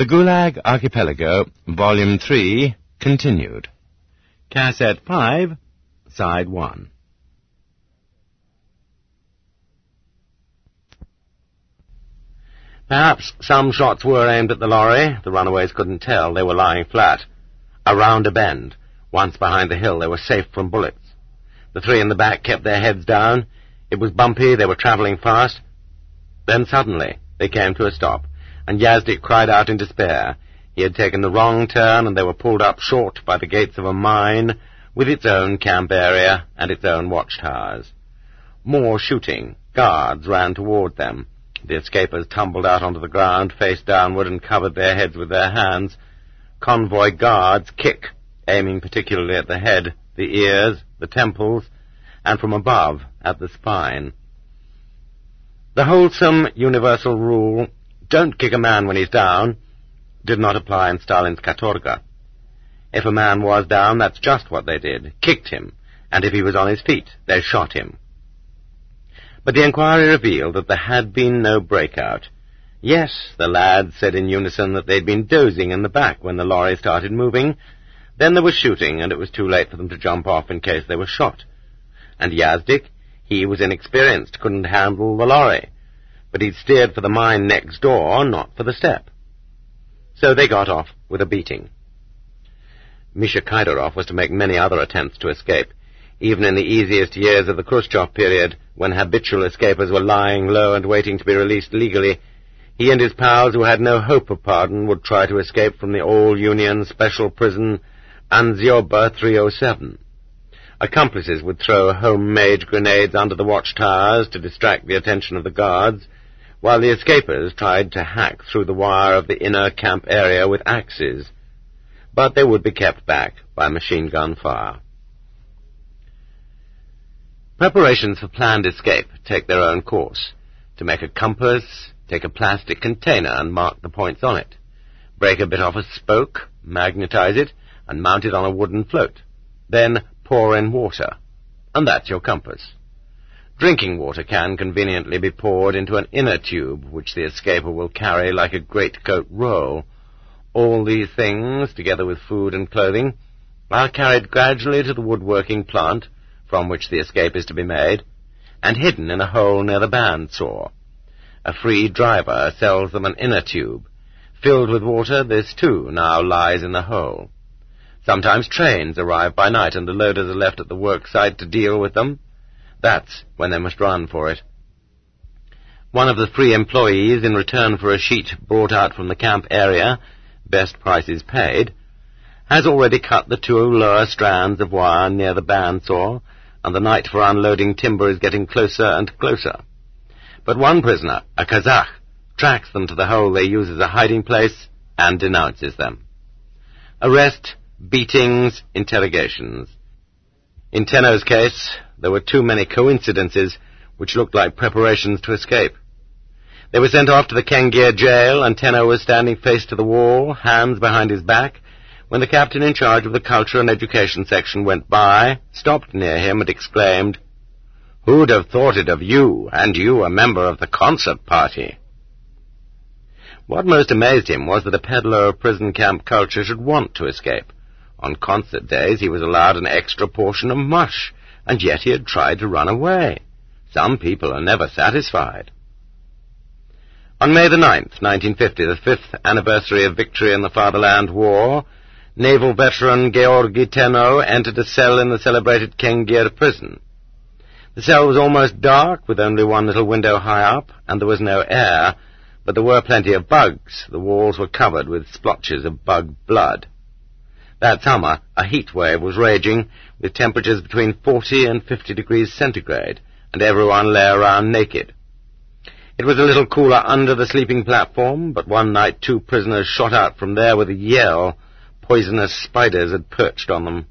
The Gulag Archipelago, Volume 3, continued. Cassette 5, Side 1. Perhaps some shots were aimed at the lorry. The runaways couldn't tell. They were lying flat. Around a bend, once behind the hill, they were safe from bullets. The three in the back kept their heads down. It was bumpy. They were travelling fast. Then suddenly they came to a stop, and Yazdik cried out in despair. He had taken the wrong turn, and they were pulled up short by the gates of a mine with its own camp area and its own watchtowers. More shooting. Guards ran toward them. The escapers tumbled out onto the ground, face downward, and covered their heads with their hands. Convoy guards kick, aiming particularly at the head, the ears, the temples, and from above at the spine. The wholesome universal rule, "Don't kick a man when he's down," did not apply in Stalin's Katorga. If a man was down, that's just what they did, kicked him, and if he was on his feet, they shot him. But the inquiry revealed that there had been no breakout. Yes, the lads said in unison that they'd been dozing in the back when the lorry started moving. Then there was shooting, and it was too late for them to jump off in case they were shot. And Yazdik, he was inexperienced, couldn't handle the lorry. But he'd steered for the mine next door, not for the steppe. So they got off with a beating. Misha Kaidarov was to make many other attempts to escape. Even in the easiest years of the Khrushchev period, when habitual escapers were lying low and waiting to be released legally, he and his pals, who had no hope of pardon, would try to escape from the all-Union special prison Anzioba 307. Accomplices would throw homemade grenades under the watchtowers to distract the attention of the guards, while the escapers tried to hack through the wire of the inner camp area with axes. But they would be kept back by machine-gun fire. Preparations for planned escape take their own course. To make a compass, take a plastic container and mark the points on it. Break a bit off a spoke, magnetize it, and mount it on a wooden float. Then pour in water, and that's your compass. Drinking water can conveniently be poured into an inner tube, which the escaper will carry like a greatcoat roll. All these things, together with food and clothing, are carried gradually to the woodworking plant, from which the escape is to be made, and hidden in a hole near the bandsaw. A free driver sells them an inner tube. Filled with water, this too now lies in the hole. Sometimes trains arrive by night, and the loaders are left at the work site to deal with them. That's when they must run for it. One of the free employees, in return for a sheet brought out from the camp area, best prices paid, has already cut the two lower strands of wire near the bandsaw, and the night for unloading timber is getting closer and closer. But one prisoner, a Kazakh, tracks them to the hole they use as a hiding place and denounces them. Arrest, beatings, interrogations. In Tenno's case, there were too many coincidences which looked like preparations to escape. They were sent off to the Kengir jail, and Tenno was standing face to the wall, hands behind his back, when the captain in charge of the culture and education section went by, stopped near him, and exclaimed, "Who'd have thought it of you, and you a member of the concert party?" What most amazed him was that a peddler of prison camp culture should want to escape. On concert days he was allowed an extra portion of mush, and yet he had tried to run away. Some people are never satisfied. On May the 9th, 1950, the 5th anniversary of victory in the Fatherland War, naval veteran Georgy Tenno entered a cell in the celebrated Kengir prison. The cell was almost dark, with only one little window high up, and there was no air, but there were plenty of bugs. The walls were covered with splotches of bug blood. That summer, a heat wave was raging, with temperatures between 40 and 50 degrees centigrade, and everyone lay around naked. It was a little cooler under the sleeping platform, but one night 2 prisoners shot out from there with a yell. Poisonous spiders had perched on them.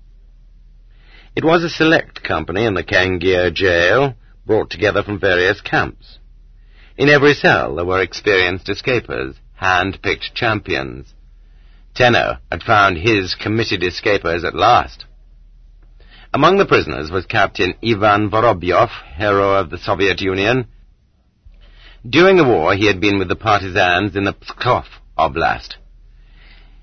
It was a select company in the Kengir jail, brought together from various camps. In every cell there were experienced escapers, hand-picked champions. Tenno had found his committed escapers at last. Among the prisoners was Captain Ivan Vorobyov, hero of the Soviet Union. During the war he had been with the partisans in the Pskov Oblast.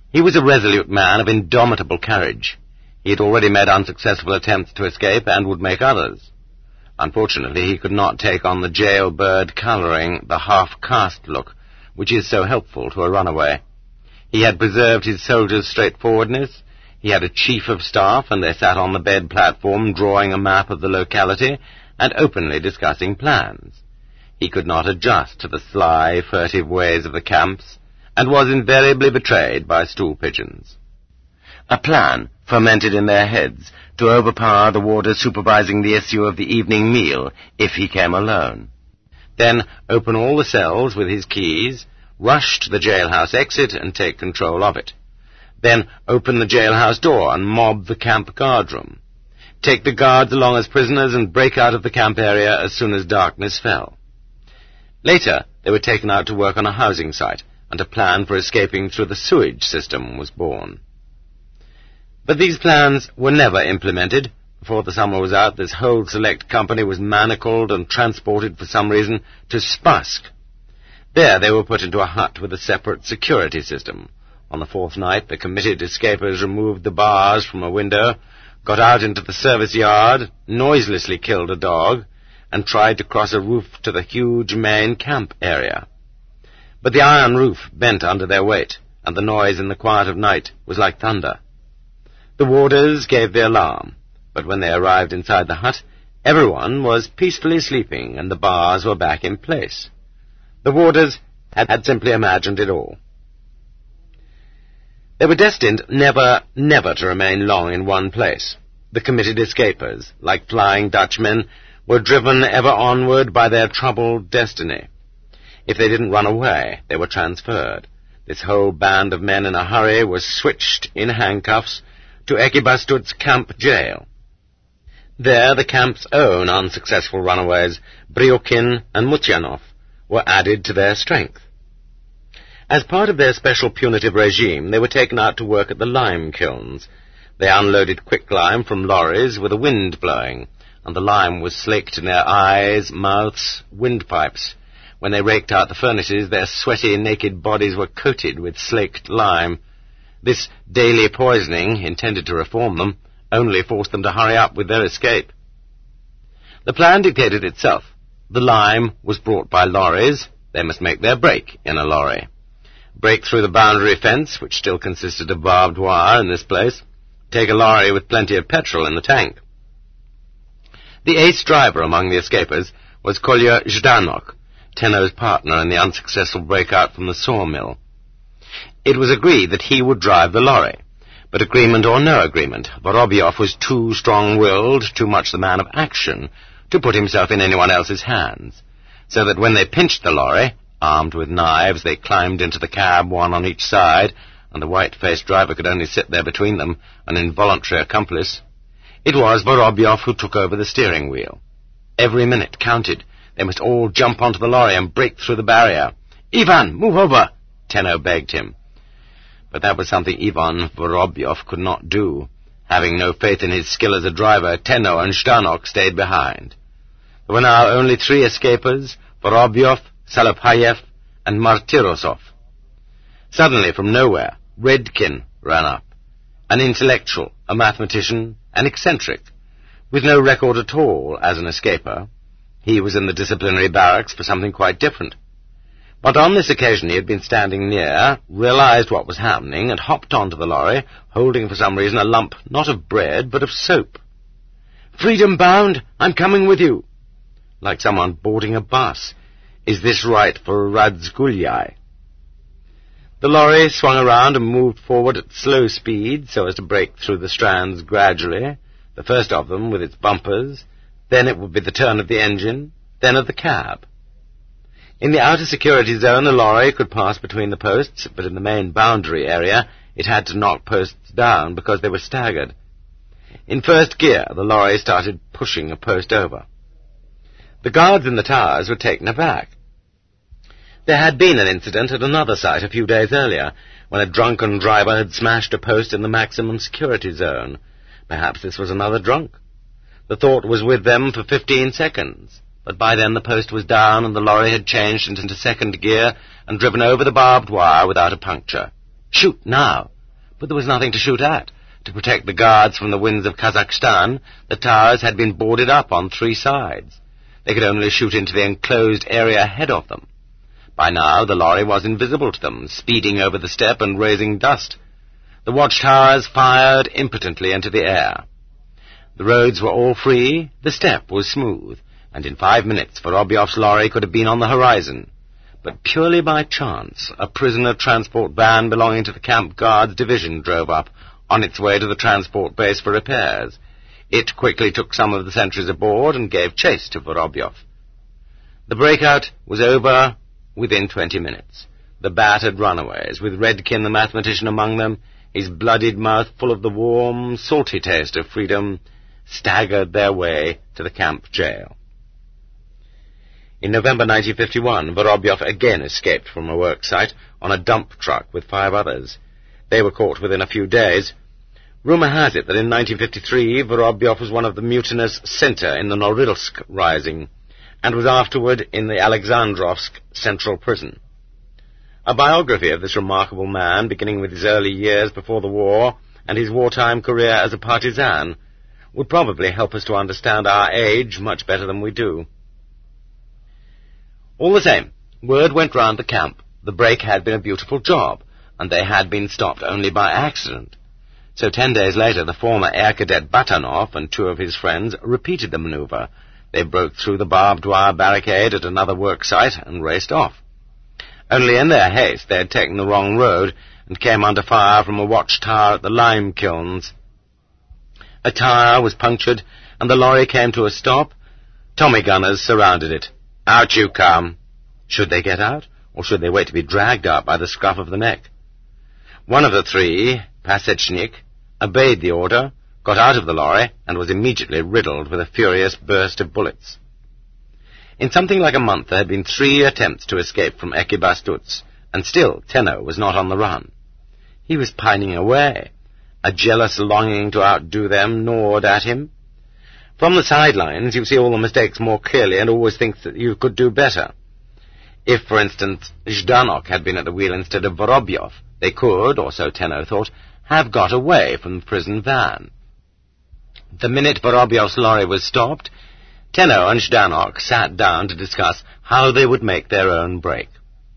He was a resolute man of indomitable courage. He had already made unsuccessful attempts to escape and would make others. Unfortunately, he could not take on the jailbird colouring, the half-caste look, which is so helpful to a runaway. He had preserved his soldiers' straightforwardness. He had a chief of staff, and they sat on the bed platform drawing a map of the locality and openly discussing plans. He could not adjust to the sly, furtive ways of the camps, and was invariably betrayed by stool pigeons. A plan fermented in their heads to overpower the warder supervising the issue of the evening meal if he came alone. Then open all the cells with his keys, rush to the jailhouse exit and take control of it. Then open the jailhouse door and mob the camp guardroom. Take the guards along as prisoners and break out of the camp area as soon as darkness fell. Later, they were taken out to work on a housing site, and a plan for escaping through the sewage system was born. But these plans were never implemented. Before the summer was out, this whole select company was manacled and transported for some reason to Spassk. There they were put into a hut with a separate security system. On the fourth night, the committed escapers removed the bars from a window, got out into the service yard, noiselessly killed a dog, and tried to cross a roof to the huge main camp area. But the iron roof bent under their weight, and the noise in the quiet of night was like thunder. The warders gave the alarm, but when they arrived inside the hut, everyone was peacefully sleeping, and the bars were back in place. The warders had simply imagined it all. They were destined never to remain long in one place. The committed escapers, like Flying Dutchmen, were driven ever onward by their troubled destiny. If they didn't run away, they were transferred. This whole band of men in a hurry was switched in handcuffs to Ekibastut's camp jail. There the camp's own unsuccessful runaways, Bryukin and Mutyanov, were added to their strength. As part of their special punitive regime, they were taken out to work at the lime kilns. They unloaded quicklime from lorries with a wind blowing, and the lime was slaked in their eyes, mouths, windpipes. When they raked out the furnaces, their sweaty, naked bodies were coated with slaked lime. This daily poisoning, intended to reform them, only forced them to hurry up with their escape. The plan dictated itself. The lime was brought by lorries. They must make their break in a lorry. Break through the boundary fence, which still consisted of barbed wire in this place. Take a lorry with plenty of petrol in the tank. The ace driver among the escapers was Kolya Zhdanok, Tenno's partner in the unsuccessful breakout from the sawmill. It was agreed that he would drive the lorry, but agreement or no agreement, Vorobyov was too strong-willed, too much the man of action, to put himself in anyone else's hands, so that when they pinched the lorry, armed with knives, they climbed into the cab, one on each side, and the white-faced driver could only sit there between them, an involuntary accomplice. It was Vorobyov who took over the steering wheel. Every minute counted. They must all jump onto the lorry and break through the barrier. "Ivan, move over!" Tenno begged him. But that was something Ivan Vorobyov could not do. Having no faith in his skill as a driver, Tenno and Zhdanok stayed behind. There were now only 3 escapers, Vorobyov, Salopayev, and Martirosov. Suddenly, from nowhere, Redkin ran up. An intellectual, a mathematician, an eccentric, with no record at all as an escaper. He was in the disciplinary barracks for something quite different. But on this occasion he had been standing near, realized what was happening, and hopped onto the lorry, holding for some reason a lump not of bread, but of soap. "Freedom bound, I'm coming with you." Like someone boarding a bus. Is this right for Radzgulyai? The lorry swung around and moved forward at slow speed so as to break through the strands gradually, the first of them with its bumpers. Then it would be the turn of the engine, then of the cab. In the outer security zone, the lorry could pass between the posts, but in the main boundary area, it had to knock posts down because they were staggered. In first gear, the lorry started pushing a post over. The guards in the towers were taken aback. There had been an incident at another site a few days earlier, when a drunken driver had smashed a post in the maximum security zone. Perhaps this was another drunk. The thought was with them for 15 seconds. But by then the post was down and the lorry had changed into second gear and driven over the barbed wire without a puncture. "Shoot now!" but there was nothing to shoot at. To protect the guards from the winds of Kazakhstan, the towers had been boarded up on 3 sides. They could only shoot into the enclosed area ahead of them. By now the lorry was invisible to them, speeding over the steppe and raising dust. The watchtowers fired impotently into the air. The roads were all free, the steppe was smooth, and in 5 minutes Vorobyov's lorry could have been on the horizon. But purely by chance, a prisoner transport van belonging to the Camp Guards Division drove up, on its way to the transport base for repairs. It quickly took some of the sentries aboard and gave chase to Vorobyov. The breakout was over within 20 minutes. The battered runaways, with Redkin the mathematician among them, his bloodied mouth full of the warm, salty taste of freedom, staggered their way to the camp jail. In November 1951, Vorobyov again escaped from a work site on a dump truck with 5 others. They were caught within a few days. Rumour has it that in 1953 Vorobyov was one of the mutinous centre in the Norilsk rising, and was afterward in the Alexandrovsk Central Prison. A biography of this remarkable man, beginning with his early years before the war and his wartime career as a partisan, would probably help us to understand our age much better than we do. All the same, word went round the camp. The break had been a beautiful job, and they had been stopped only by accident. So 10 days later, the former air cadet Batanov and 2 of his friends repeated the maneuver. They broke through the barbed wire barricade at another work site and raced off. Only in their haste they had taken the wrong road and came under fire from a watchtower at the lime kilns. A tire was punctured, and the lorry came to a stop. Tommy gunners surrounded it. Out you come. Should they get out, or should they wait to be dragged out by the scruff of the neck? One of the 3, Pasechnik, obeyed the order, got out of the lorry, and was immediately riddled with a furious burst of bullets. In something like a month there had been 3 attempts to escape from Ekibastuz, and still Tenno was not on the run. He was pining away. A jealous longing to outdo them gnawed at him. From the sidelines you see all the mistakes more clearly and always think that you could do better. If, for instance, Zhdanok had been at the wheel instead of Vorobyov, they could, or so Tenno thought, have got away from the prison van. The minute Vorobyov's lorry was stopped, Tenno and Zhdanok sat down to discuss how they would make their own break.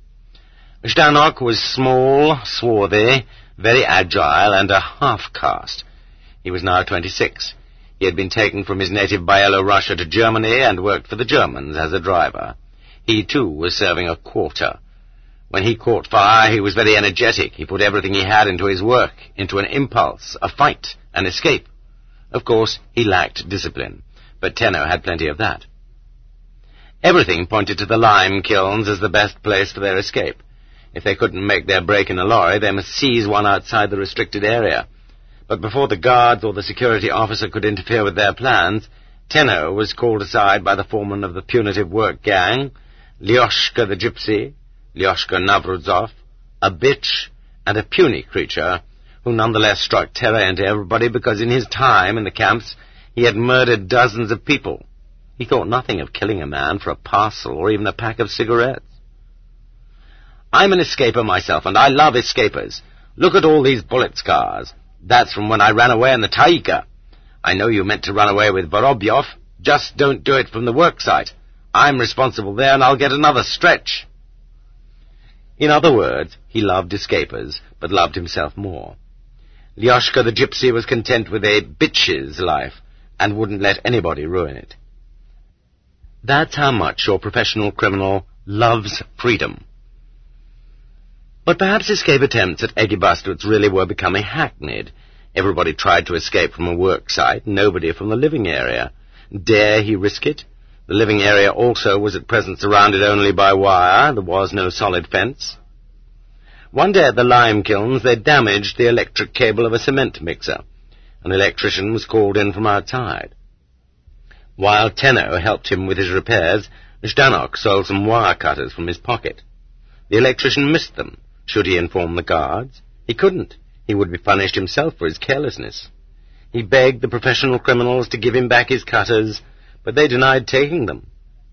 Zhdanok was small, swarthy, very agile, and a half-caste. He was now 26. He had been taken from his native Byelorussia to Germany and worked for the Germans as a driver. He, too, was serving a quarter. When he caught fire, he was very energetic. He put everything he had into his work, into an impulse, a fight, an escape. Of course, he lacked discipline, but Tenno had plenty of that. Everything pointed to the lime kilns as the best place for their escape. If they couldn't make their break in a lorry, they must seize one outside the restricted area. But before the guards or the security officer could interfere with their plans, Tenno was called aside by the foreman of the punitive work gang, Lyoshka the gypsy, Lyoshka Navruzov, a bitch and a puny creature, who nonetheless struck terror into everybody because in his time in the camps he had murdered dozens of people. He thought nothing of killing a man for a parcel or even a pack of cigarettes. I'm an escaper myself, and I love escapers. Look at all these bullet scars. That's from when I ran away in the Taiga. I know you meant to run away with Vorobyov. Just don't do it from the work site. I'm responsible there, and I'll get another stretch. In other words, he loved escapers, but loved himself more. Lyoshka the gypsy was content with a bitch's life, and wouldn't let anybody ruin it. That's how much your professional criminal loves freedom. But perhaps escape attempts at Ekibastuz really were becoming hackneyed. Everybody tried to escape from a work site, nobody from the living area. Dare he risk it? The living area also was at present surrounded only by wire. There was no solid fence. One day at the lime kilns they damaged the electric cable of a cement mixer. An electrician was called in from outside. While Tenno helped him with his repairs, Zhdanok sold some wire cutters from his pocket. The electrician missed them. Should he inform the guards? He couldn't. He would be punished himself for his carelessness. He begged the professional criminals to give him back his cutters, but they denied taking them.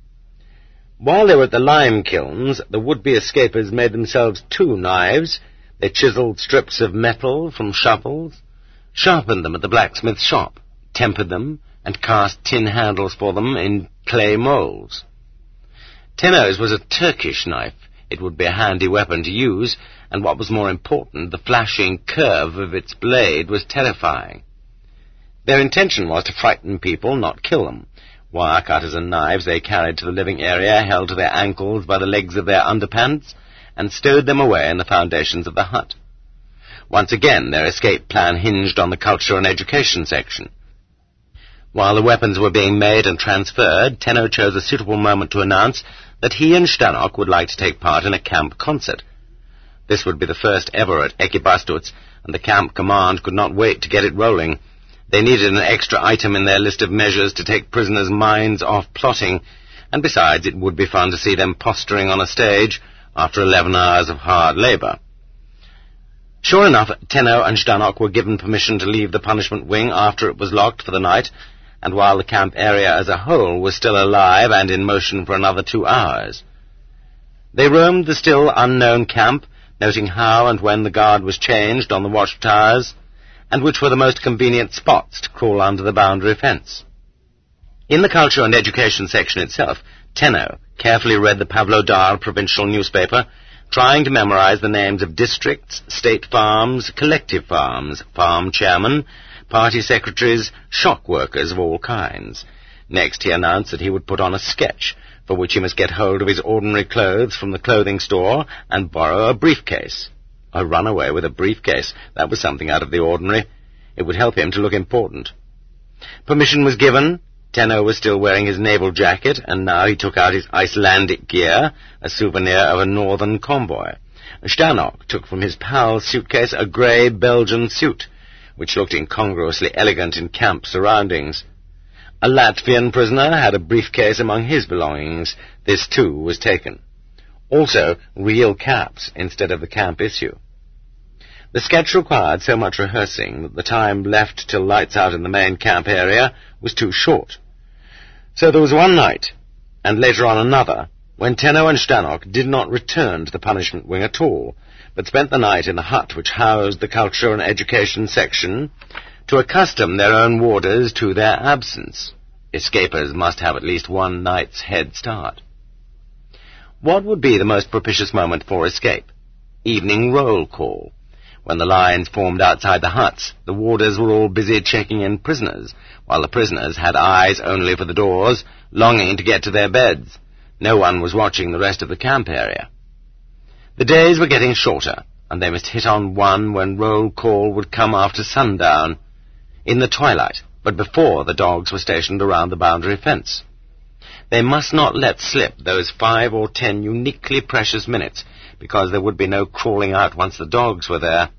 While they were at the lime kilns, the would-be escapers made themselves 2 knives, They chiseled strips of metal from shovels, sharpened them at the blacksmith's shop, tempered them, and cast tin handles for them in clay moulds. Tenno's was a Turkish knife. It would be a handy weapon to use, and what was more important, the flashing curve of its blade was terrifying. Their intention was to frighten people, not kill them. Wire cutters and knives they carried to the living area, held to their ankles by the legs of their underpants, and stowed them away in the foundations of the hut. Once again, their escape plan hinged on the culture and education section. While the weapons were being made and transferred, Tenno chose a suitable moment to announce that he and Stanok would like to take part in a camp concert. This would be the first ever at Ekibastuz, and the camp command could not wait to get it rolling. They needed an extra item in their list of measures to take prisoners' minds off plotting, and besides, it would be fun to see them posturing on a stage after 11 hours of hard labour. Sure enough, Tenno and Stanok were given permission to leave the punishment wing after it was locked for the night, and while the camp area as a whole was still alive and in motion for another 2 hours. They roamed the still unknown camp, noting how and when the guard was changed on the watchtowers, and which were the most convenient spots to crawl under the boundary fence. In the culture and education section itself, Tenno carefully read the Pavlodar provincial newspaper, trying to memorize the names of districts, state farms, collective farms, farm chairmen, party secretaries, shock workers of all kinds. Next he announced that he would put on a sketch, for which he must get hold of his ordinary clothes from the clothing store and borrow a briefcase. A runaway with a briefcase, that was something out of the ordinary. It would help him to look important. Permission was given. Tenno was still wearing his naval jacket, and now he took out his Icelandic gear, a souvenir of a northern convoy. Stanok took from his pal's suitcase a grey Belgian suit, which looked incongruously elegant in camp surroundings. A Latvian prisoner had a briefcase among his belongings. This, too, was taken. Also, real caps instead of the camp issue. The sketch required so much rehearsing that the time left till lights out in the main camp area was too short. So there was one night, and later on another, when Tenno and Stanok did not return to the punishment wing at all, but spent the night in the hut which housed the culture and education section to accustom their own warders to their absence. Escapers must have at least one night's head start. What would be the most propitious moment for escape? Evening roll call. When the lines formed outside the huts, the warders were all busy checking in prisoners, while the prisoners had eyes only for the doors, longing to get to their beds. No one was watching the rest of the camp area. The days were getting shorter, and they must hit on one when roll call would come after sundown, in the twilight, but before the dogs were stationed around the boundary fence. They must not let slip those 5 or 10 uniquely precious minutes, because there would be no crawling out once the dogs were there.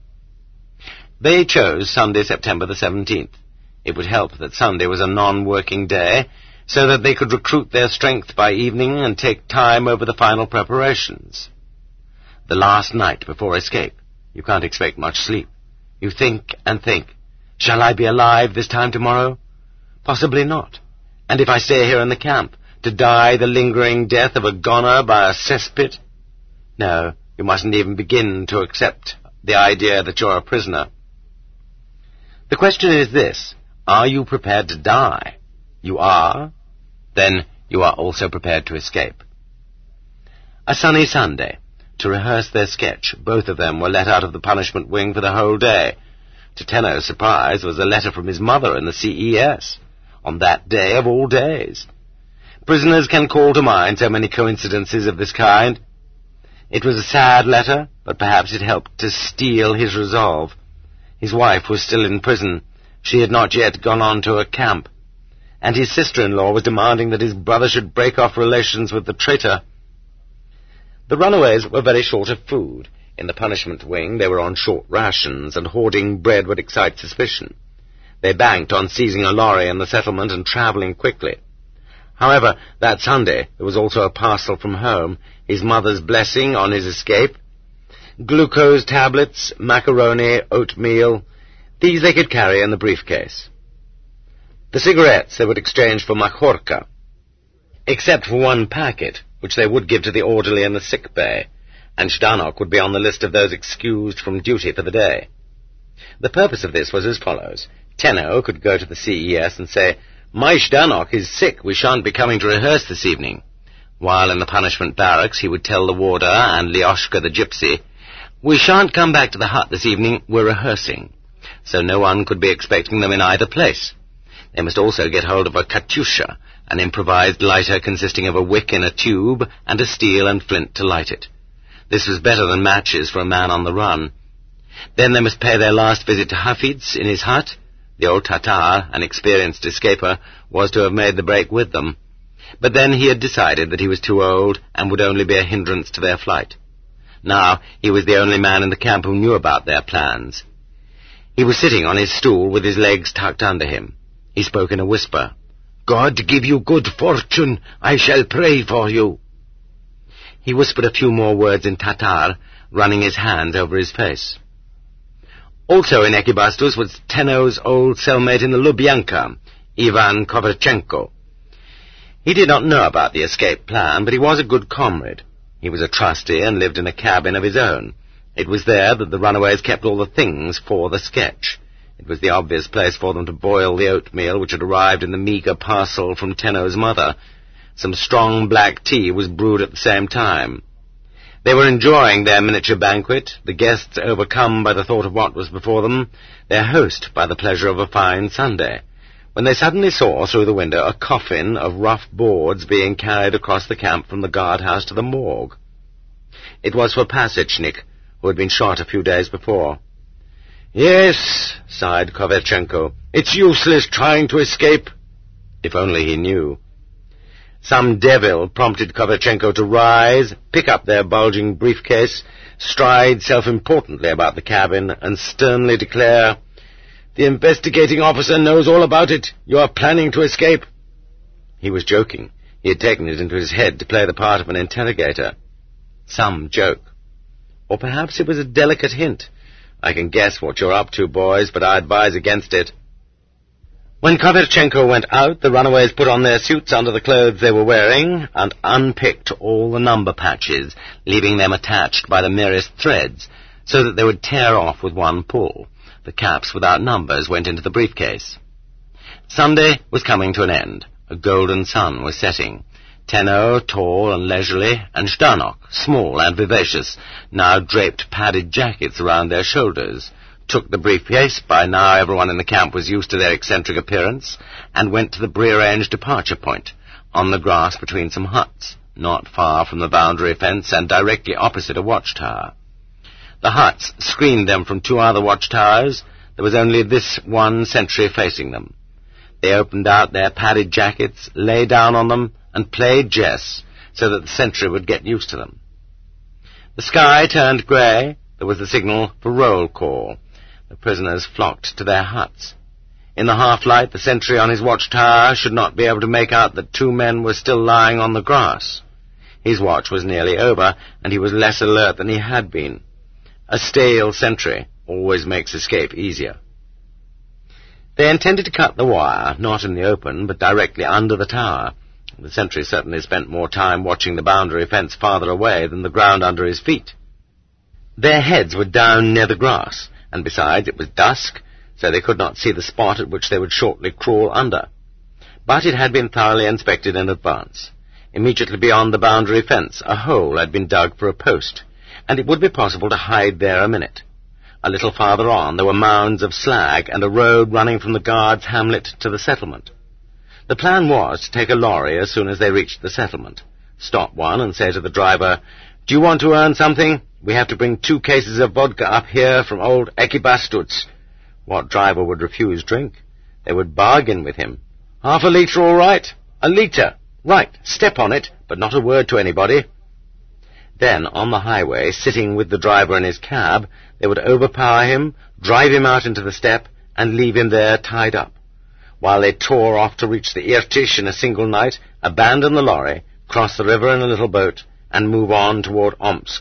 They chose Sunday, September the 17th. It would help that Sunday was a non-working day, so that they could recruit their strength by evening and take time over the final preparations. The last night before escape, you can't expect much sleep. You think and think, shall I be alive this time tomorrow? Possibly not. And if I stay here in the camp, to die the lingering death of a goner by a cesspit? No, you mustn't even begin to accept the idea that you're a prisoner. The question is this: are you prepared to die? You are? Then you are also prepared to escape. A sunny Sunday. To rehearse their sketch, both of them were let out of the punishment wing for the whole day. To Tenno's surprise was a letter from his mother in the CES, on that day of all days. Prisoners can call to mind so many coincidences of this kind. It was a sad letter, but perhaps it helped to steel his resolve. His wife was still in prison. She had not yet gone on to a camp. And his sister-in-law was demanding that his brother should break off relations with the traitor. The runaways were very short of food. In the punishment wing they were on short rations, and hoarding bread would excite suspicion. They banked on seizing a lorry in the settlement and travelling quickly. However, that Sunday there was also a parcel from home, his mother's blessing on his escape. Glucose tablets, macaroni, oatmeal, these they could carry in the briefcase. The cigarettes they would exchange for majorca, except for one packet, which they would give to the orderly in the sick bay, and Zdanok would be on the list of those excused from duty for the day. The purpose of this was as follows. Tenno could go to the CES and say, "My Zdanok is sick, we shan't be coming to rehearse this evening." While in the punishment barracks, he would tell the warder and Lyoshka the gypsy, "We shan't come back to the hut this evening, we're rehearsing." So no one could be expecting them in either place. They must also get hold of a katyusha, an improvised lighter consisting of a wick in a tube and a steel and flint to light it. This was better than matches for a man on the run. Then they must pay their last visit to Hafidz in his hut. The old Tatar, an experienced escaper, was to have made the break with them. But then he had decided that he was too old and would only be a hindrance to their flight. Now he was the only man in the camp who knew about their plans. He was sitting on his stool with his legs tucked under him. He spoke in a whisper. "God give you good fortune. I shall pray for you." He whispered a few more words in Tatar, running his hands over his face. Also in Ekibastus was Tenno's old cellmate in the Lubyanka, Ivan Koverchenko. He did not know about the escape plan, but he was a good comrade. He was a trustee and lived in a cabin of his own. It was there that the runaways kept all the things for the sketch. It was the obvious place for them to boil the oatmeal which had arrived in the meagre parcel from Tenno's mother. Some strong black tea was brewed at the same time. They were enjoying their miniature banquet, the guests overcome by the thought of what was before them, their host by the pleasure of a fine Sunday, when they suddenly saw through the window a coffin of rough boards being carried across the camp from the guardhouse to the morgue. It was for Pasechnik, who had been shot a few days before. "Yes," sighed Koverchenko, "it's useless trying to escape." If only he knew. Some devil prompted Koverchenko to rise, pick up their bulging briefcase, stride self-importantly about the cabin, and sternly declare, "The investigating officer knows all about it. You are planning to escape." He was joking. He had taken it into his head to play the part of an interrogator. Some joke. Or perhaps it was a delicate hint. "I can guess what you're up to, boys, but I advise against it." When Koverchenko went out, the runaways put on their suits under the clothes they were wearing and unpicked all the number patches, leaving them attached by the merest threads, so that they would tear off with one pull. The caps without numbers went into the briefcase. Sunday was coming to an end. A golden sun was setting. Tenno, tall and leisurely, and Zdanok, small and vivacious, now draped padded jackets around their shoulders, took the briefcase, by now everyone in the camp was used to their eccentric appearance, and went to the prearranged departure point, on the grass between some huts, not far from the boundary fence and directly opposite a watchtower. The huts screened them from two other watchtowers. There was only this one sentry facing them. They opened out their padded jackets, lay down on them, and played chess, so that the sentry would get used to them. The sky turned grey. There was the signal for roll call. The prisoners flocked to their huts. In the half-light, the sentry on his watchtower should not be able to make out that two men were still lying on the grass. His watch was nearly over, and he was less alert than he had been. A stale sentry always makes escape easier. They intended to cut the wire, not in the open, but directly under the tower. The sentry certainly spent more time watching the boundary fence farther away than the ground under his feet. Their heads were down near the grass, and besides it was dusk, so they could not see the spot at which they would shortly crawl under. But it had been thoroughly inspected in advance. Immediately beyond the boundary fence, a hole had been dug for a post, and it would be possible to hide there a minute. A little farther on there were mounds of slag and a road running from the guards' hamlet to the settlement. The plan was to take a lorry as soon as they reached the settlement, stop one and say to the driver, "Do you want to earn something? We have to bring 2 cases of vodka up here from old Ekibastus." What driver would refuse drink? They would bargain with him. "Half a litre, all right?" "A litre. Right, step on it, but not a word to anybody." Then, on the highway, sitting with the driver in his cab, they would overpower him, drive him out into the steppe, and leave him there tied up, while they tore off to reach the Irtish in a single night, abandon the lorry, cross the river in a little boat, and move on toward Omsk.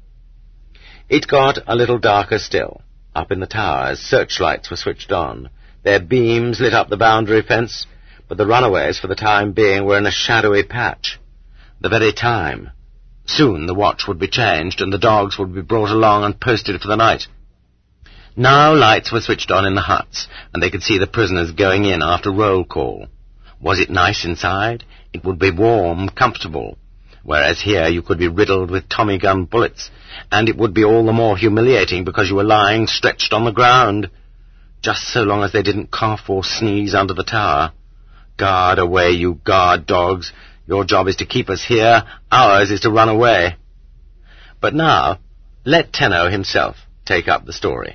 It got a little darker still. Up in the towers, searchlights were switched on. Their beams lit up the boundary fence, but the runaways, for the time being, were in a shadowy patch. The very time. Soon the watch would be changed, and the dogs would be brought along and posted for the night. Now lights were switched on in the huts, and they could see the prisoners going in after roll call. Was it nice inside? It would be warm, comfortable, whereas here you could be riddled with Tommy gun bullets, and it would be all the more humiliating because you were lying stretched on the ground, just so long as they didn't cough or sneeze under the tower. Guard away, you guard dogs. Your job is to keep us here, ours is to run away. But now, let Tenno himself take up the story.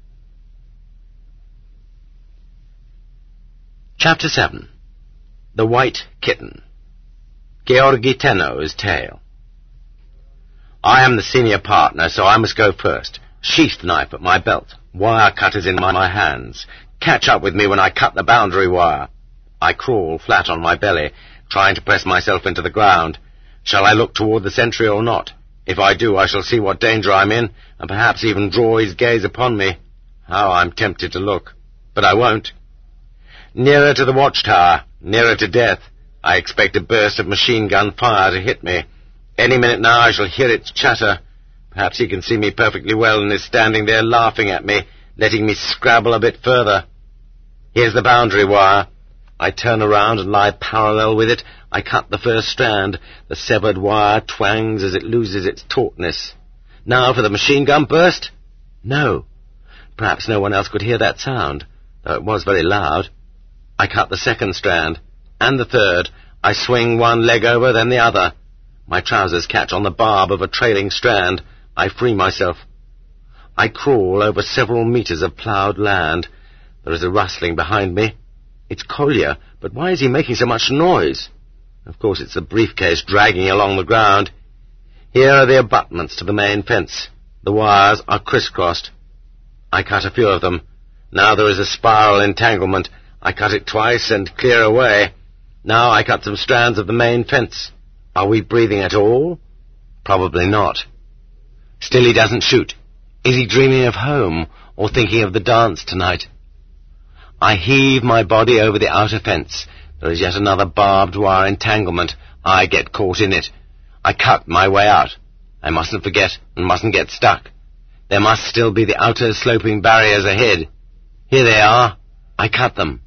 Chapter 7. The White Kitten. Georgi Tenno's Tale. I am the senior partner, so I must go first. Sheath knife at my belt, wire cutters in my hands. Catch up with me when I cut the boundary wire. I crawl flat on my belly, trying to press myself into the ground. Shall I look toward the sentry or not? If I do, I shall see what danger I'm in, and perhaps even draw his gaze upon me. How I'm tempted to look. But I won't. Nearer to the watchtower, nearer to death. I expect a burst of machine-gun fire to hit me. Any minute now I shall hear its chatter. Perhaps he can see me perfectly well and is standing there laughing at me, letting me scrabble a bit further. Here's the boundary wire. I turn around and lie parallel with it. I cut the first strand. The severed wire twangs as it loses its tautness. Now for the machine-gun burst? No. Perhaps no one else could hear that sound, though it was very loud. I cut the second strand, and the third. I swing one leg over, then the other. My trousers catch on the barb of a trailing strand. I free myself. I crawl over several meters of ploughed land. There is a rustling behind me. It's Kolya, but why is he making so much noise? Of course it's the briefcase dragging along the ground. Here are the abutments to the main fence. The wires are crisscrossed. I cut a few of them. Now there is a spiral entanglement. I cut it twice and clear away. Now I cut some strands of the main fence. Are we breathing at all? Probably not. Still he doesn't shoot. Is he dreaming of home or thinking of the dance tonight? I heave my body over the outer fence. There is yet another barbed wire entanglement. I get caught in it. I cut my way out. I mustn't forget and mustn't get stuck. There must still be the outer sloping barriers ahead. Here they are. I cut them.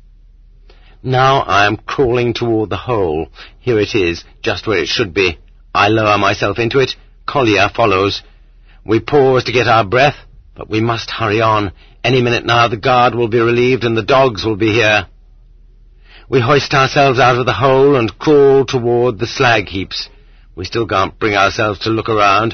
Now I am crawling toward the hole. Here it is, just where it should be. I lower myself into it. Kolya follows. We pause to get our breath, but we must hurry on. Any minute now the guard will be relieved and the dogs will be here. We hoist ourselves out of the hole and crawl toward the slag heaps. We still can't bring ourselves to look around.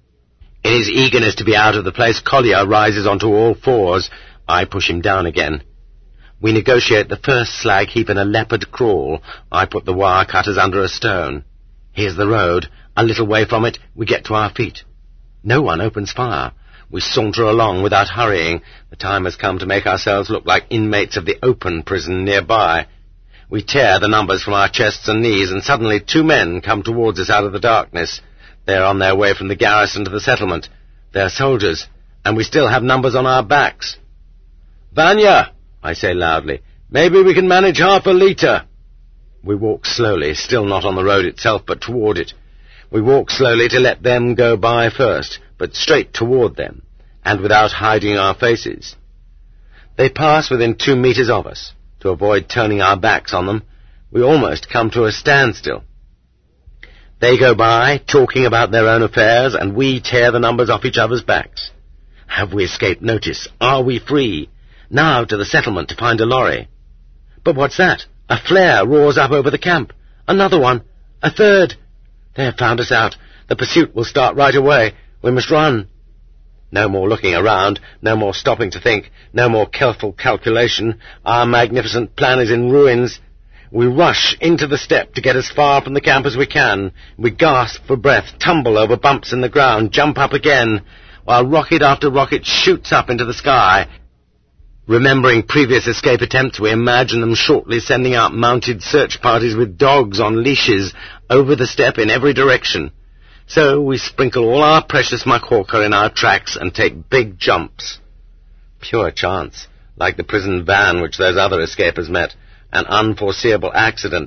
In his eagerness to be out of the place, Kolya rises onto all fours. I push him down again. We negotiate the first slag heap in a leopard crawl. I put the wire cutters under a stone. Here's the road. A little way from it, we get to our feet. No one opens fire. We saunter along without hurrying. The time has come to make ourselves look like inmates of the open prison nearby. We tear the numbers from our chests and knees, and suddenly 2 men come towards us out of the darkness. They are on their way from the garrison to the settlement. They are soldiers, and we still have numbers on our backs. "Vanya," I say loudly, "maybe we can manage half a litre." We walk slowly, still not on the road itself, but toward it. We walk slowly to let them go by first, but straight toward them, and without hiding our faces. They pass within 2 meters of us. To avoid turning our backs on them, we almost come to a standstill. They go by, talking about their own affairs, and we tear the numbers off each other's backs. Have we escaped notice? Are we free? Now to the settlement to find a lorry. But what's that? A flare roars up over the camp. Another one. A third. They have found us out. The pursuit will start right away. We must run. No more looking around, no more stopping to think, no more careful calculation. Our magnificent plan is in ruins. We rush into the steppe to get as far from the camp as we can. We gasp for breath, tumble over bumps in the ground, jump up again, while rocket after rocket shoots up into the sky. Remembering previous escape attempts, we imagine them shortly sending out mounted search parties with dogs on leashes over the steppe in every direction. So we sprinkle all our precious muckhawker in our tracks and take big jumps. Pure chance, like the prison van which those other escapers met, an unforeseeable accident.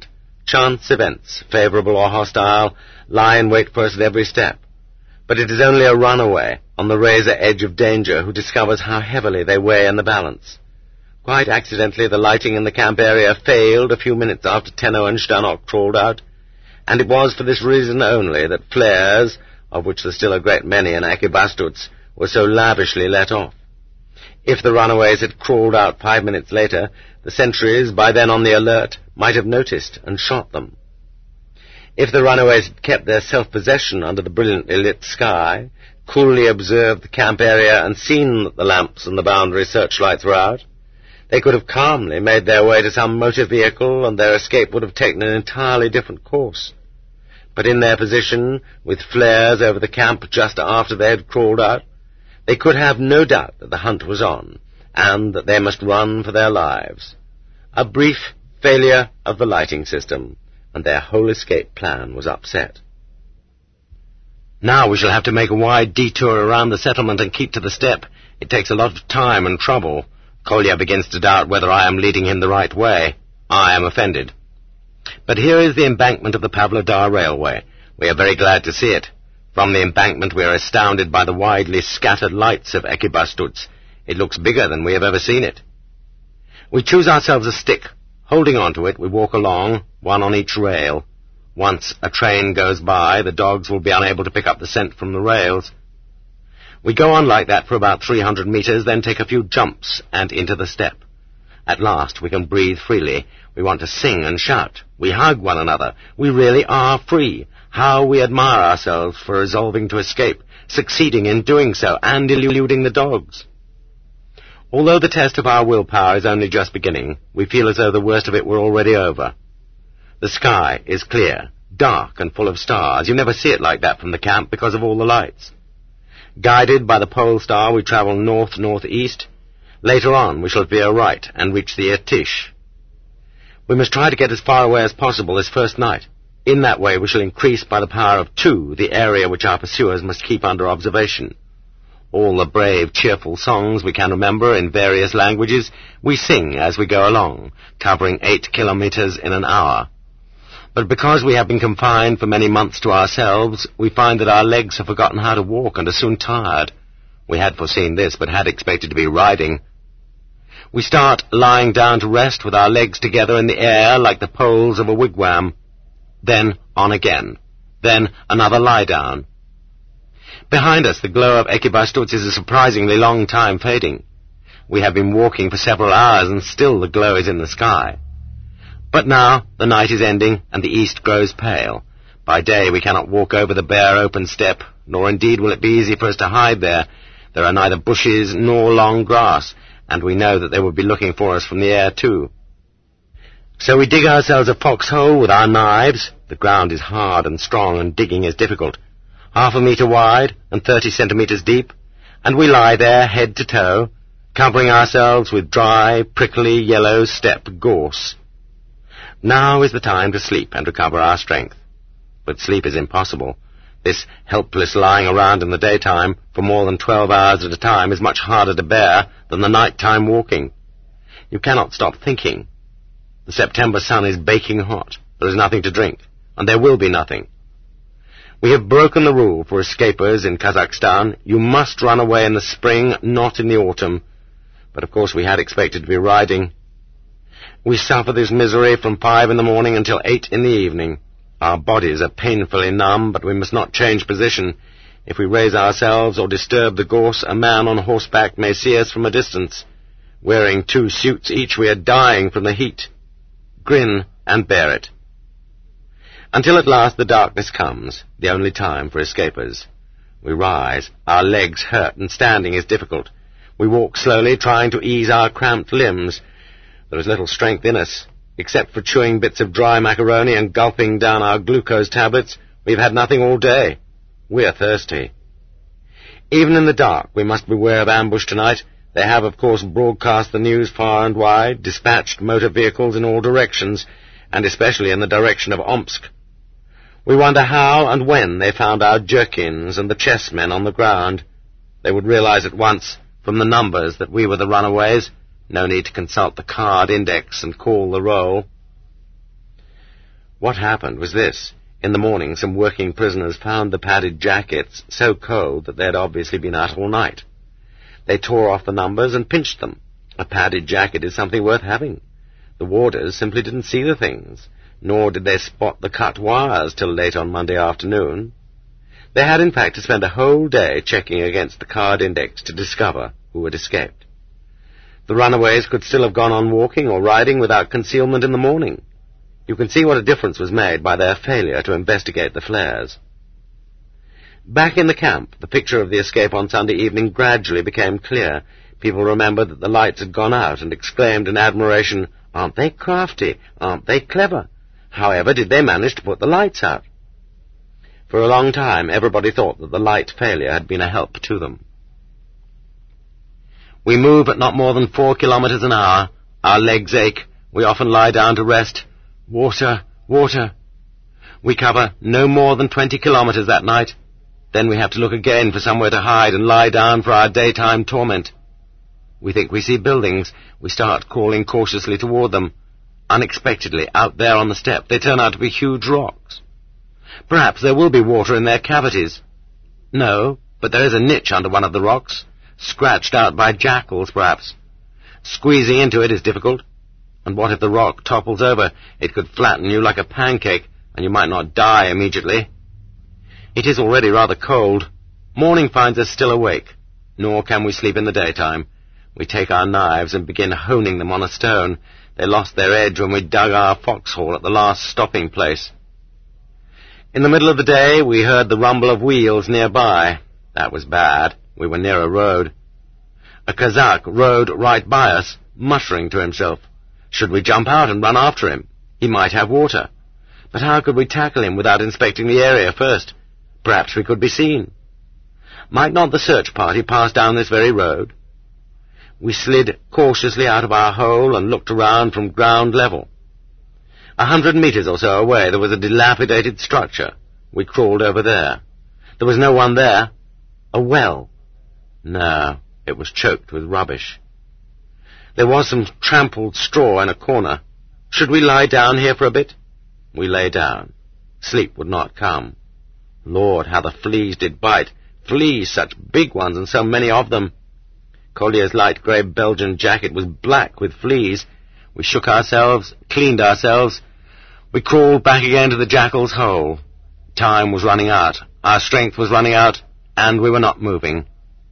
Chance events, favourable or hostile, lie in wait for us at every step. But it is only a runaway on the razor edge of danger who discovers how heavily they weigh in the balance. Quite accidentally, the lighting in the camp area failed a few minutes after Tenno and Stannok crawled out, and it was for this reason only that flares, of which there are still a great many in Ekibastuts, were so lavishly let off. If the runaways had crawled out 5 minutes later, the sentries, by then on the alert, might have noticed and shot them. If the runaways had kept their self-possession under the brilliantly lit sky, coolly observed the camp area and seen that the lamps and the boundary searchlights were out, they could have calmly made their way to some motor vehicle, and their escape would have taken an entirely different course. But in their position, with flares over the camp just after they had crawled out, they could have no doubt that the hunt was on, and that they must run for their lives. A brief failure of the lighting system, and their whole escape plan was upset. Now we shall have to make a wide detour around the settlement and keep to the steppe. It takes a lot of time and trouble. Kolya begins to doubt whether I am leading him the right way. I am offended. But here is the embankment of the Pavlodar Railway. We are very glad to see it. From the embankment we are astounded by the widely scattered lights of Ekibastuts. It looks bigger than we have ever seen it. We choose ourselves a stick. Holding on to it, we walk along, one on each rail. Once a train goes by, the dogs will be unable to pick up the scent from the rails. We go on like that for about 300 meters, then take a few jumps and into the steppe. At last we can breathe freely. We want to sing and shout. We hug one another. We really are free. How we admire ourselves for resolving to escape, succeeding in doing so, and eluding the dogs. Although the test of our willpower is only just beginning, we feel as though the worst of it were already over. The sky is clear, dark and full of stars. You never see it like that from the camp because of all the lights. Guided by the pole star, we travel north-northeast. Later on, we shall veer right and reach the Irtish. We must try to get as far away as possible this first night. In that way, we shall increase by the power of 2 the area which our pursuers must keep under observation. All the brave, cheerful songs we can remember in various languages, we sing as we go along, covering 8 kilometers in an hour. But because we have been confined for many months to ourselves, we find that our legs have forgotten how to walk and are soon tired. We had foreseen this, but had expected to be riding. We start lying down to rest with our legs together in the air like the poles of a wigwam. Then on again. Then another lie down. Behind us, the glow of Ekibastuts is a surprisingly long time fading. We have been walking for several hours, and still the glow is in the sky. But now the night is ending, and the east grows pale. By day we cannot walk over the bare open steppe, nor indeed will it be easy for us to hide there. There are neither bushes nor long grass, and we know that they will be looking for us from the air too. So we dig ourselves a foxhole with our knives. The ground is hard and strong, and digging is difficult. 1/2 meter wide and 30 centimeters deep, and we lie there head to toe, covering ourselves with dry, prickly, yellow steppe gorse. Now is the time to sleep and recover our strength. But sleep is impossible. This helpless lying around in the daytime for more than 12 hours at a time is much harder to bear than the night-time walking. You cannot stop thinking. The September sun is baking hot. There is nothing to drink, and there will be nothing. We have broken the rule for escapers in Kazakhstan. You must run away in the spring, not in the autumn. But of course we had expected to be riding. We suffer this misery from 5 in the morning until 8 in the evening. Our bodies are painfully numb, but we must not change position. If we raise ourselves or disturb the gorse, a man on horseback may see us from a distance. Wearing 2 suits each, we are dying from the heat. Grin and bear it. Until at last the darkness comes, the only time for escapers. We rise. Our legs hurt, and standing is difficult. We walk slowly, trying to ease our cramped limbs. There is little strength in us. Except for chewing bits of dry macaroni and gulping down our glucose tablets, we've had nothing all day. We're thirsty. Even in the dark, we must beware of ambush tonight. They have, of course, broadcast the news far and wide, dispatched motor vehicles in all directions, and especially in the direction of Omsk. We wonder how and when they found our jerkins and the chessmen on the ground. They would realize at once, from the numbers, that we were the runaways. No need to consult the card index and call the roll. What happened was this. In the morning, some working prisoners found the padded jackets so cold that they had obviously been out all night. They tore off the numbers and pinched them. A padded jacket is something worth having. The warders simply didn't see the things, nor did they spot the cut wires till late on Monday afternoon. They had, in fact, to spend a whole day checking against the card index to discover who had escaped. The runaways could still have gone on walking or riding without concealment in the morning. You can see what a difference was made by their failure to investigate the flares. Back in the camp, the picture of the escape on Sunday evening gradually became clear. People remembered that the lights had gone out and exclaimed in admiration, "Aren't they crafty? Aren't they clever? However did they manage to put the lights out?" For a long time, everybody thought that the light failure had been a help to them. We move at not more than 4 kilometers an hour. Our legs ache. We often lie down to rest. Water, water. We cover no more than 20 kilometers that night. Then we have to look again for somewhere to hide and lie down for our daytime torment. We think we see buildings. We start crawling cautiously toward them. Unexpectedly, out there on the steppe, they turn out to be huge rocks. Perhaps there will be water in their cavities. No, but there is a niche under one of the rocks, scratched out by jackals, perhaps. Squeezing into it is difficult. And what if the rock topples over? It could flatten you like a pancake, and you might not die immediately. It is already rather cold. Morning finds us still awake, nor can we sleep in the daytime. We take our knives and begin honing them on a stone. They lost their edge when we dug our foxhole at the last stopping place. In the middle of the day, we heard the rumble of wheels nearby. That was bad. We were near a road. A Kazakh rode right by us, muttering to himself. Should we jump out and run after him? He might have water. But how could we tackle him without inspecting the area first? Perhaps we could be seen. Might not the search party pass down this very road? We slid cautiously out of our hole and looked around from ground level. 100 meters or so away there was a dilapidated structure. We crawled over there. There was no one there. A well. No, it was choked with rubbish. There was some trampled straw in a corner. Should we lie down here for a bit? We lay down. Sleep would not come. Lord, how the fleas did bite. Fleas, such big ones, and so many of them. Collier's light grey Belgian jacket was black with fleas. We shook ourselves, cleaned ourselves. We crawled back again to the jackal's hole. Time was running out. Our strength was running out, and we were not moving.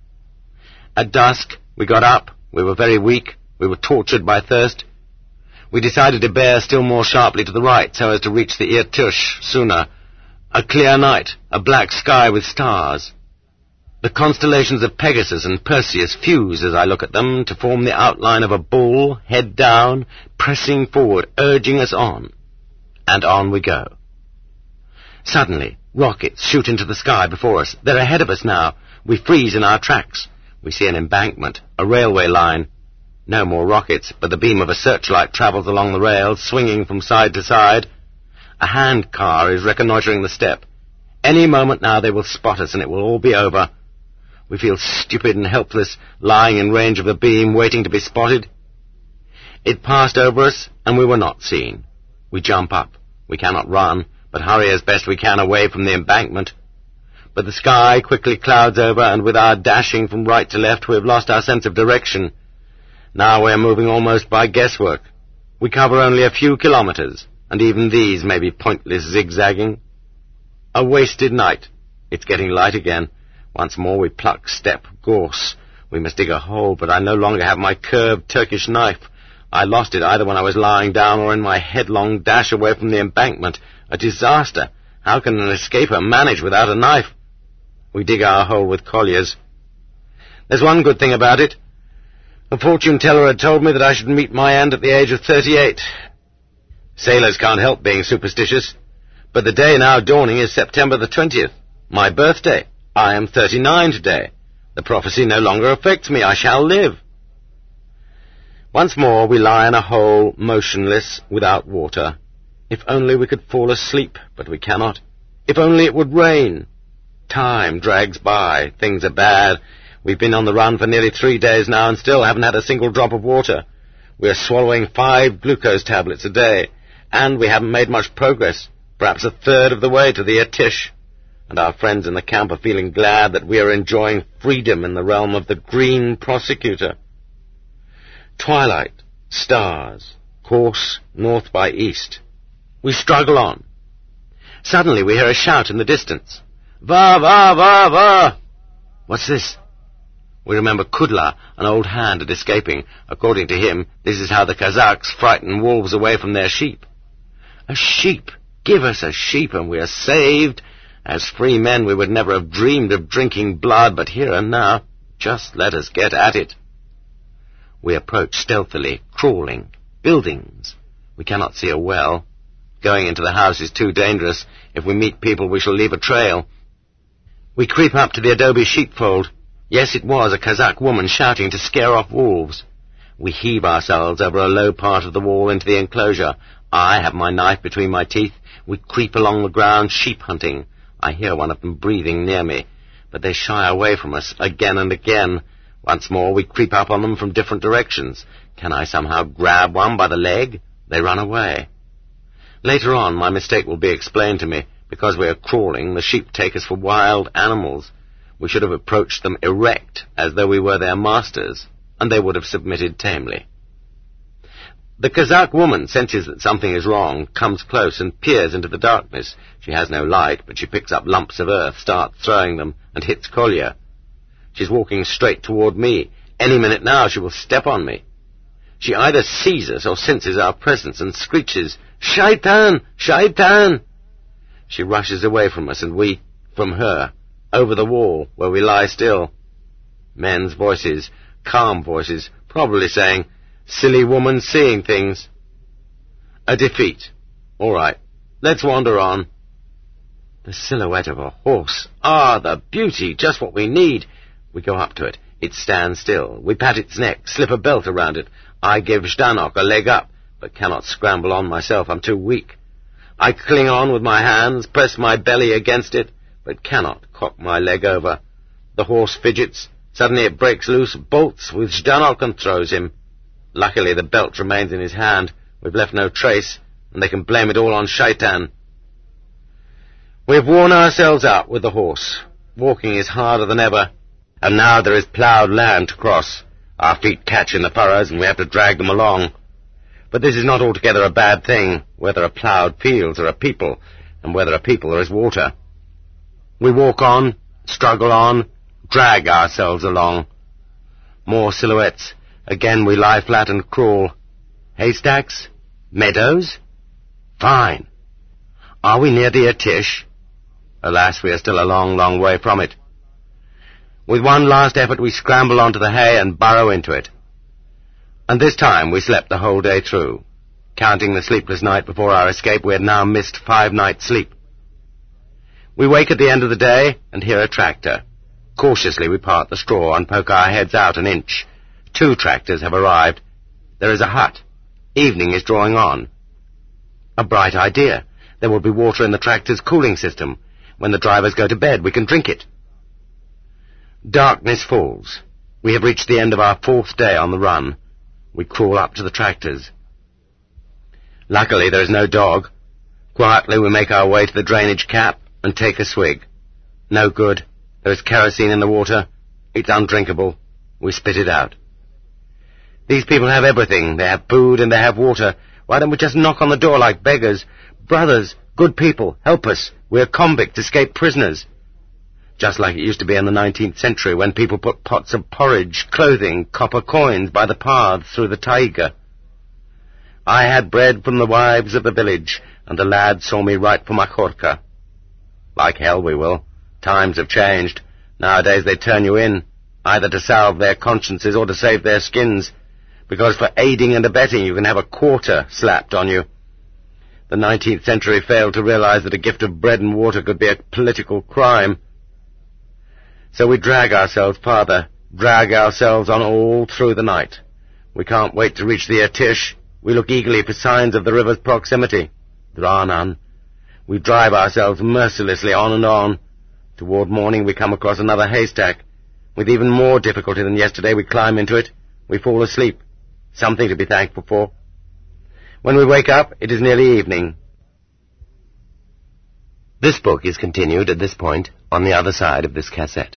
At dusk, we got up. We were very weak. We were tortured by thirst. We decided to bear still more sharply to the right so as to reach the Irtysh sooner. A clear night, a black sky with stars. The constellations of Pegasus and Perseus fuse as I look at them to form the outline of a bull, head down, pressing forward, urging us on. And on we go. Suddenly, rockets shoot into the sky before us. They're ahead of us now. We freeze in our tracks. We see an embankment, a railway line. No more rockets, but the beam of a searchlight travels along the rails, swinging from side to side. A hand car is reconnoitering the steppe. Any moment now they will spot us and it will all be over. We feel stupid and helpless, lying in range of the beam, waiting to be spotted. It passed over us, and we were not seen. We jump up. We cannot run, but hurry as best we can away from the embankment. But the sky quickly clouds over, and with our dashing from right to left, we have lost our sense of direction. Now we are moving almost by guesswork. We cover only a few kilometers, and even these may be pointless zigzagging. A wasted night. It's getting light again. Once more we pluck steppe gorse. We must dig a hole, but I no longer have my curved Turkish knife. I lost it either when I was lying down or in my headlong dash away from the embankment. A disaster. How can an escaper manage without a knife? We dig our hole with colliers. There's one good thing about it. A fortune-teller had told me that I should meet my end at the age of 38. Sailors can't help being superstitious. But the day now dawning is September the 20th, my birthday. I am 39 today. The prophecy no longer affects me. I shall live. Once more we lie in a hole, motionless, without water. If only we could fall asleep, but we cannot. If only it would rain. Time drags by. Things are bad. We've been on the run for nearly 3 days now and still haven't had a single drop of water. We are swallowing 5 glucose tablets a day, And we haven't made much progress, perhaps a third of the way to the Atish. And our friends in the camp are feeling glad that we are enjoying freedom in the realm of the Green Prosecutor. Twilight, stars, course north by east. We struggle on. Suddenly we hear a shout in the distance. Va, va, va, va! What's this? We remember Kudla, an old hand at escaping. According to him, this is how the Kazakhs frighten wolves away from their sheep. A sheep! Give us a sheep and we are saved. As free men we would never have dreamed of drinking blood, but here and now, just let us get at it. We approach stealthily, crawling. Buildings. We cannot see a well. Going into the house is too dangerous. If we meet people, we shall leave a trail. We creep up to the adobe sheepfold. Yes, it was a Kazakh woman shouting to scare off wolves. We heave ourselves over a low part of the wall into the enclosure. I have my knife between my teeth. We creep along the ground, sheep hunting. I hear one of them breathing near me, but they shy away from us again and again. Once more we creep up on them from different directions. Can I somehow grab one by the leg? They run away. Later on, my mistake will be explained to me. Because we are crawling, the sheep take us for wild animals. We should have approached them erect, as though we were their masters, and they would have submitted tamely. The Kazakh woman senses that something is wrong, comes close and peers into the darkness. She has no light, but she picks up lumps of earth, starts throwing them, and hits Kolya. She's walking straight toward me. Any minute now she will step on me. She either sees us or senses our presence and screeches, "Shaitan! Shaitan!" She rushes away from us and we from her, over the wall where we lie still. Men's voices, calm voices, probably saying, "Silly woman seeing things." A defeat. All right, let's wander on. The silhouette of a horse. Ah, the beauty, just what we need. We go up to it. It stands still. We pat its neck, slip a belt around it. I give Zhdanok a leg up, but cannot scramble on myself. I'm too weak. I cling on with my hands, press my belly against it, but cannot cock my leg over. The horse fidgets. Suddenly it breaks loose, bolts with Zhdanok and throws him. Luckily the belt remains in his hand. We've left no trace, and they can blame it all on Shaitan. We've worn ourselves out with the horse. Walking is harder than ever, and now there is ploughed land to cross. Our feet catch in the furrows, and we have to drag them along. But this is not altogether a bad thing, whether a ploughed fields or a people, and whether a people there is water. We walk on, struggle on, drag ourselves along. More silhouettes. Again we lie flat and crawl. Haystacks? Meadows? Fine. Are we near the Atish? Alas, we are still a long, long way from it. With one last effort we scramble onto the hay and burrow into it. And this time we slept the whole day through. Counting the sleepless night before our escape, we had now missed 5 nights' sleep. We wake at the end of the day and hear a tractor. Cautiously we part the straw and poke our heads out an inch. 2 tractors have arrived. There is a hut. Evening is drawing on. A bright idea. There will be water in the tractor's cooling system. When the drivers go to bed, we can drink it. Darkness falls. We have reached the end of our 4th day on the run. We crawl up to the tractors. Luckily there is no dog. Quietly we make our way to the drainage cap and take a swig. No good. There is kerosene in the water. It's undrinkable. We spit it out. These people have everything. They have food and they have water. Why don't we just knock on the door like beggars? Brothers, good people, help us. We're convicts, escaped prisoners. Just like it used to be in the 19th century when people put pots of porridge, clothing, copper coins by the paths through the taiga. I had bread from the wives of the village, and the lads saw me right for Makhorka. Like hell we will. Times have changed. Nowadays they turn you in, either to salve their consciences or to save their skins, because for aiding and abetting you can have a quarter slapped on you. The 19th century failed to realize that a gift of bread and water could be a political crime. So we drag ourselves farther, drag ourselves on all through the night. We can't wait to reach the Atish. We look eagerly for signs of the river's proximity. There are none. We drive ourselves mercilessly on and on. Toward morning we come across another haystack. With even more difficulty than yesterday we climb into it. We fall asleep. Something to be thankful for. When we wake up, it is nearly evening. This book is continued at this point on the other side of this cassette.